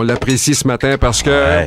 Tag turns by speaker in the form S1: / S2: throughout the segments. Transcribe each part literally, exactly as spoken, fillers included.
S1: l'apprécie ce matin parce que...
S2: Ouais.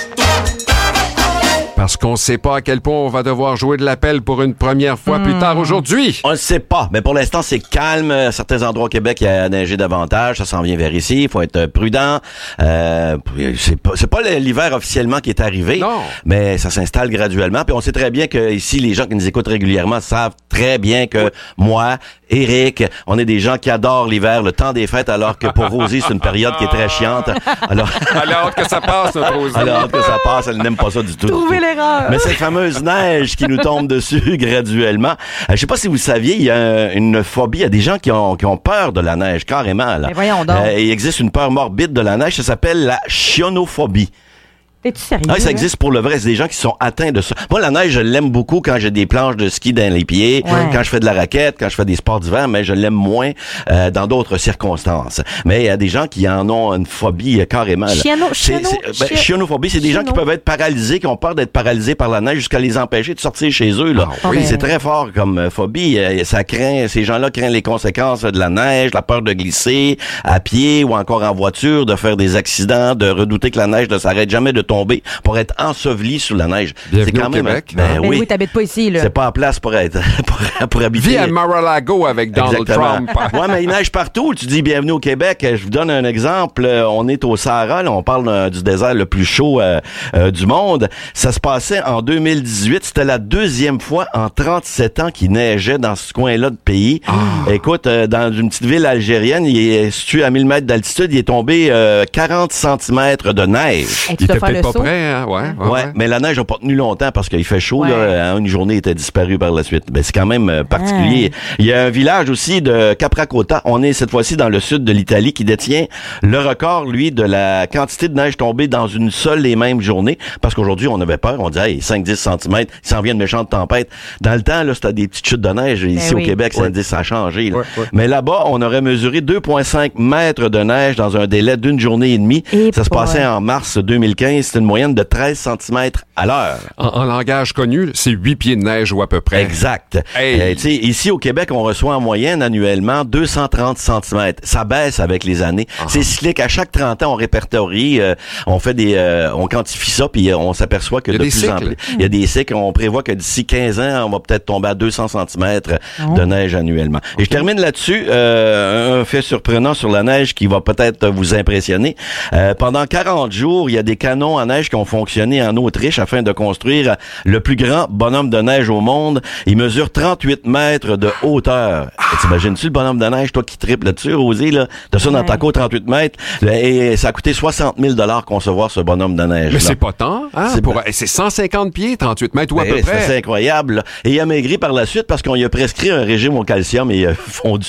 S1: Parce qu'on ne sait pas à quel point on va devoir jouer de l'appel pour une première fois mmh. plus tard aujourd'hui.
S2: On ne sait pas, mais pour l'instant, c'est calme. À certains endroits au Québec, il y a neigé davantage. Ça s'en vient vers ici. Il faut être prudent. Euh, c'est pas, c'est pas l'hiver officiellement qui est arrivé,
S1: non.
S2: mais ça s'installe graduellement. Puis on sait très bien que ici, les gens qui nous écoutent régulièrement savent très bien que oui. moi, Éric, on est des gens qui adorent l'hiver, le temps des fêtes, alors que pour Rosie, c'est une période qui est très chiante. Alors,
S1: elle a hâte que ça passe, notre Rosie.
S2: Elle a hâte que ça passe. Elle n'aime pas ça du tout.
S3: Trouvez l'erreur.
S2: Mais cette fameuse neige qui nous tombe dessus graduellement. Euh, je sais pas si vous saviez, il y a une phobie. Il y a des gens qui ont, qui ont peur de la neige, carrément. Là.
S3: Mais voyons donc.
S2: Euh, il existe une peur morbide de la neige. Ça s'appelle la chionophobie.
S3: T'es-tu sérieux?
S2: Ah, ça existe pour le vrai. C'est des gens qui sont atteints de ça. Moi, la neige, je l'aime beaucoup quand j'ai des planches de ski dans les pieds,
S3: ouais.
S2: quand je fais de la raquette, quand je fais des sports d'hiver, mais je l'aime moins euh, dans d'autres circonstances. Mais il y a des gens qui en ont une phobie euh, carrément. Là.
S3: Chiano,
S2: c'est,
S3: chiano,
S2: c'est, ben, chionophobie, c'est des
S3: chiano.
S2: gens qui peuvent être paralysés, qui ont peur d'être paralysés par la neige jusqu'à les empêcher de sortir chez eux. Là.
S1: Ah,
S2: oui,
S3: mais...
S2: c'est très fort comme euh, phobie. Euh, ça craint, ces gens-là craignent les conséquences de la neige, la peur de glisser à pied ou encore en voiture, de faire des accidents, de redouter que la neige ne s'arrête jamais de tomber pour être enseveli sous la neige.
S1: Bienvenue
S2: c'est quand
S1: au
S2: même
S1: Québec.
S2: Ben,
S3: Ben
S2: oui,
S3: oui, t'habites pas ici, là.
S2: c'est pas en place pour être pour, pour habiter.
S1: Vis à Mar-a-Lago avec Donald
S2: Exactement.
S1: Trump.
S2: Ouais, mais il neige partout. Tu dis bienvenue au Québec. Je vous donne un exemple. On est au Sahara. Là, on parle euh, du désert le plus chaud euh, euh, du monde. Ça se passait en deux mille dix-huit. C'était la deuxième fois en trente-sept ans qu'il neigeait dans ce coin-là de pays. Ah. Écoute, euh, dans une petite ville algérienne, il est situé à mille mètres d'altitude. Il est tombé euh, quarante centimètres de neige.
S3: Hey,
S1: Il était peut-être pas saut? prêt, hein? Ouais, ouais,
S2: ouais,
S1: ouais.
S2: mais la neige n'a pas tenu longtemps parce qu'il fait chaud.
S3: Ouais.
S2: Là, une journée était disparue par la suite. Ben, c'est quand même euh, particulier. Ah. Il y a un village aussi de Capracota. On est cette fois-ci dans le sud de l'Italie qui détient le record, lui, de la quantité de neige tombée dans une seule et même journée. Parce qu'aujourd'hui, on avait peur. On disait, hey, cinq à dix centimètres, il s'en vient une méchante tempête. Dans le temps, là, c'était des petites chutes de neige. Ici, ben oui. au Québec, ça, ouais. ça a changé. Là. Ouais, ouais. Mais là-bas, on aurait mesuré deux virgule cinq mètres de neige dans un délai d'une journée et demie. Et ça se passait ouais. en mars deux mille quinze. C'était une moyenne de treize centimètres à l'heure.
S1: En, en langage connu, c'est huit pieds de neige ou à peu près.
S2: Exact.
S1: Hey.
S2: Euh, tu sais, ici au Québec, on reçoit en moyenne annuellement deux cent trente centimètres. Ça baisse avec les années. Uh-huh. C'est cyclique. À chaque trente ans, on répertorie, euh, on fait des, euh, on quantifie ça, puis euh, on s'aperçoit que de plus cycles. en plus, il y a des cycles. On prévoit que d'ici quinze ans, on va peut-être tomber à deux cents centimètres uh-huh. de neige annuellement. Okay. Et je termine là-dessus. Euh, un fait surprenant sur la neige qui va peut-être vous impressionner. Euh, pendant quarante jours, il y a des canons à neige qui ont fonctionné en Autriche afin de construire le plus grand bonhomme de neige au monde. Il mesure trente-huit mètres de hauteur. Et t'imagines-tu le bonhomme de neige, toi qui triples là-dessus, Rosie, là? T'as ça dans ouais. ta cour, trente-huit mètres. Et ça a coûté soixante mille dollars concevoir ce bonhomme de neige.
S1: Mais
S2: là.
S1: c'est pas tant, hein? C'est, pour... c'est cent cinquante pieds, trente-huit mètres ou à
S2: ben,
S1: peu près.
S2: C'est incroyable. Là. Et il a maigri par la suite parce qu'on lui a prescrit un régime au calcium et il a fondu.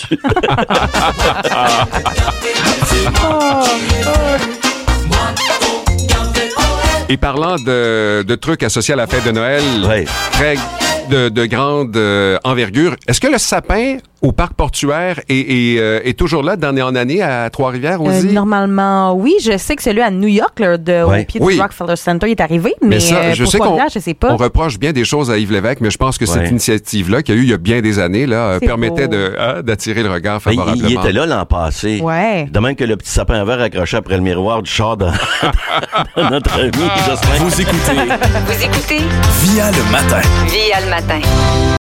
S1: Et parlant de, de trucs associés à la fête de Noël,
S2: ouais.
S1: très de, de grande euh, envergure, est-ce que le sapin au parc portuaire est, est, euh, est toujours là d'année en année à Trois-Rivières aussi?
S3: Euh, normalement, oui. Je sais que celui à New York, là, de, ouais. au pied
S1: oui.
S3: du Rockefeller Center, il est arrivé. Mais, mais ça, je sais qu'on je sais pas.
S1: on reproche bien des choses à Yves Lévesque, mais je pense que ouais. cette initiative-là, qu'il y a eu il y a bien des années, là, permettait de, hein, d'attirer le regard favorablement.
S2: Il, il était là l'an passé.
S3: Ouais.
S2: De même que le petit sapin vert accroché après le miroir du char de, de notre ami Jocelyn.
S4: Vous écoutez.
S5: Vous écoutez.
S4: Via le matin.
S5: Via le matin.